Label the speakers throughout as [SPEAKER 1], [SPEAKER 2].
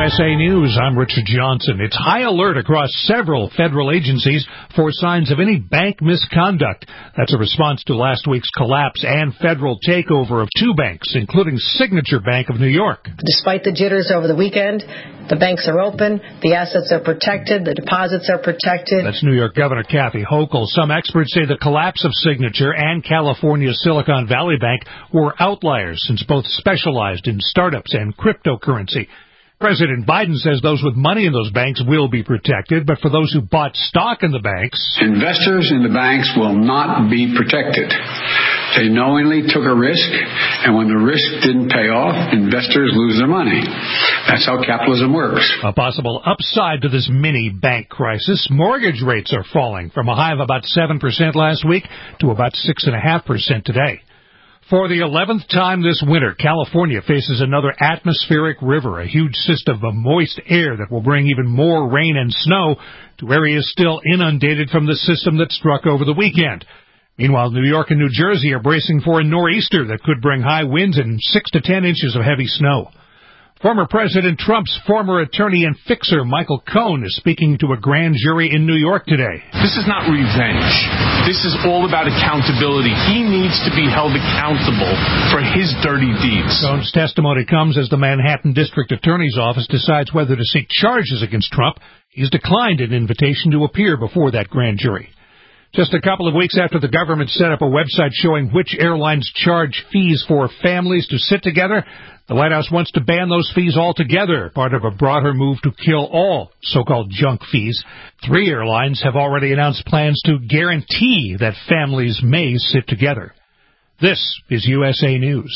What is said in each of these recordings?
[SPEAKER 1] USA News, I'm Richard Johnson. It's high alert across several federal agencies for signs of any bank misconduct. That's a response to last week's collapse and federal takeover of two banks, including Signature Bank of New York.
[SPEAKER 2] Despite the jitters over the weekend, the banks are open, the assets are protected, the deposits are protected.
[SPEAKER 1] That's New York Governor Kathy Hochul. Some experts say the collapse of Signature and California's Silicon Valley Bank were outliers since both specialized in startups and cryptocurrency. President Biden says those with money in those banks will be protected, but for those who bought stock in the banks,
[SPEAKER 3] investors in the banks will not be protected. They knowingly took a risk, and when the risk didn't pay off, investors lose their money. That's how capitalism works.
[SPEAKER 1] A possible upside to this mini bank crisis, mortgage rates are falling from a high of about 7% last week to about 6.5% today. For the 11th time this winter, California faces another atmospheric river, a huge system of moist air that will bring even more rain and snow to areas still inundated from the system that struck over the weekend. Meanwhile, New York and New Jersey are bracing for a nor'easter that could bring high winds and 6 to 10 inches of heavy snow. Former President Trump's former attorney and fixer, Michael Cohen, is speaking to a grand jury in New York today.
[SPEAKER 4] This is not revenge. This is all about accountability. He needs to be held accountable for his dirty deeds.
[SPEAKER 1] Cohen's testimony comes as the Manhattan District Attorney's Office decides whether to seek charges against Trump. He's declined an invitation to appear before that grand jury. Just a couple of weeks after the government set up a website showing which airlines charge fees for families to sit together, the White House wants to ban those fees altogether, part of a broader move to kill all so-called junk fees. 3 airlines have already announced plans to guarantee that families may sit together. This is USA News.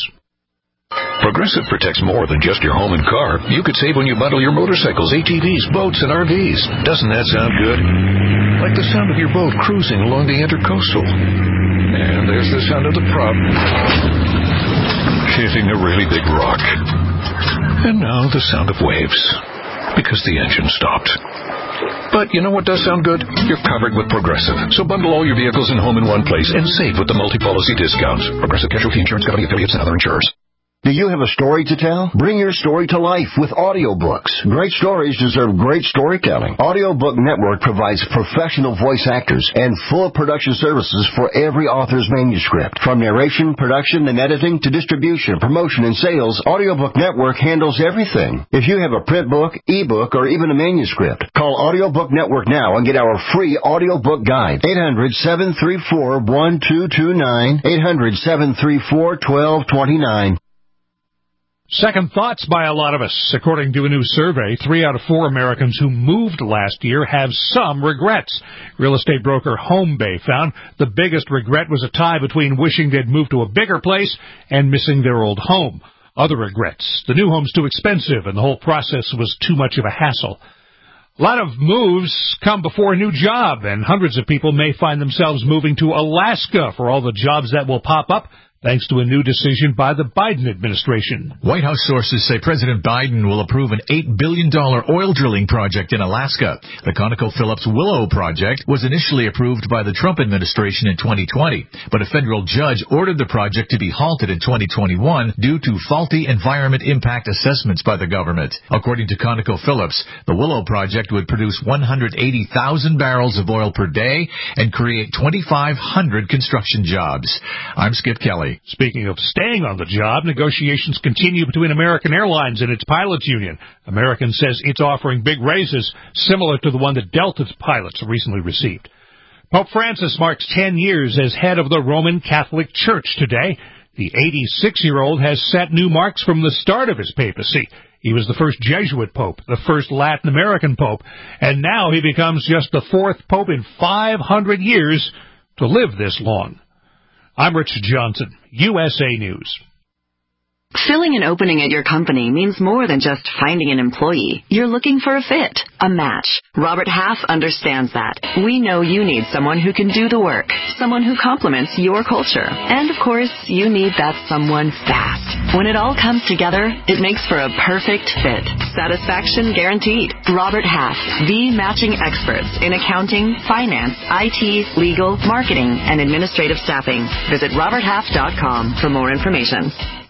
[SPEAKER 5] Progressive protects more than just your home and car. You could save when you bundle your motorcycles, ATVs, boats, and RVs. Doesn't that sound good? Like the sound of your boat cruising along the Intercoastal. And there's the sound of the prop hitting a really big rock. And now the sound of waves, because the engine stopped. But you know what does sound good? You're covered with Progressive. So bundle all your vehicles and home in one place and save with the multi-policy discounts. Progressive Casualty Insurance Company affiliates and other insurers.
[SPEAKER 6] Do you have a story to tell? Bring your story to life with audiobooks. Great stories deserve great storytelling. Audiobook Network provides professional voice actors and full production services for every author's manuscript. From narration, production, and editing to distribution, promotion, and sales, Audiobook Network handles everything. If you have a print book, ebook, or even a manuscript, call Audiobook Network now and get our free audiobook guide. 800-734-1229. 800-734-1229.
[SPEAKER 1] Second thoughts by a lot of us. According to a new survey, 3 out of 4 Americans who moved last year have some regrets. Real estate broker HomeBay found the biggest regret was a tie between wishing they'd moved to a bigger place and missing their old home. Other regrets: the new home's too expensive and the whole process was too much of a hassle. A lot of moves come before a new job, and hundreds of people may find themselves moving to Alaska for all the jobs that will pop up, thanks to a new decision by the Biden administration.
[SPEAKER 7] White House sources say President Biden will approve an $8 billion oil drilling project in Alaska. The ConocoPhillips Willow project was initially approved by the Trump administration in 2020, but a federal judge ordered the project to be halted in 2021 due to faulty environment impact assessments by the government. According to ConocoPhillips, the Willow project would produce 180,000 barrels of oil per day and create 2,500 construction jobs. I'm Skip Kelly.
[SPEAKER 1] Speaking of staying on the job, negotiations continue between American Airlines and its pilots union. American says it's offering big raises similar to the one that Delta's pilots recently received. Pope Francis marks 10 years as head of the Roman Catholic Church today. The 86-year-old has set new marks from the start of his papacy. He was the first Jesuit pope, the first Latin American pope, and now he becomes just the 4th pope in 500 years to live this long. I'm Richard Johnson, USA News.
[SPEAKER 8] Filling an opening at your company means more than just finding an employee. You're looking for a fit, a match. Robert Half understands that. We know you need someone who can do the work, someone who complements your culture. And, of course, you need that someone fast. When it all comes together, it makes for a perfect fit. Satisfaction guaranteed. Robert Half, the matching experts in accounting, finance, IT, legal, marketing, and administrative staffing. Visit roberthalf.com for more information.